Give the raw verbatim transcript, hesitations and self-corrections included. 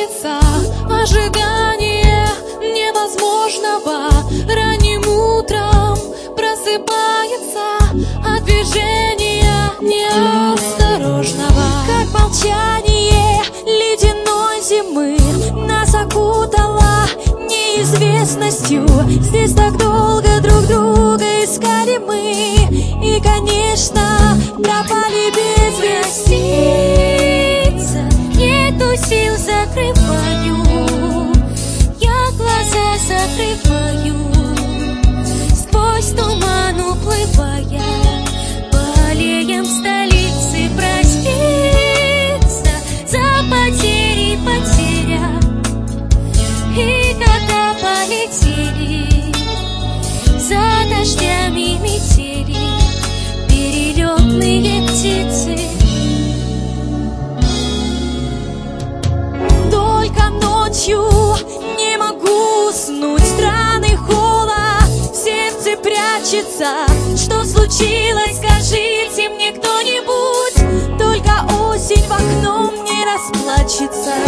просыпается ожидание невозможного. Ранним утром просыпается от движения неосторожного. Как молчание ледяной зимы нас окутало неизвестностью. Здесь так долго друг друга искали мы, и, конечно, пропали без вестица. Нету сил, закрываю, я глаза закрываю, сквозь туман уплывая, по аллеям столицы проститься за потери потеря. И когда полетели за дождями метели перелетные птицы, только ночью не могу уснуть. Странный холод в сердце прячется. Что случилось, скажите мне кто-нибудь. Только осень в окно мне расплачется.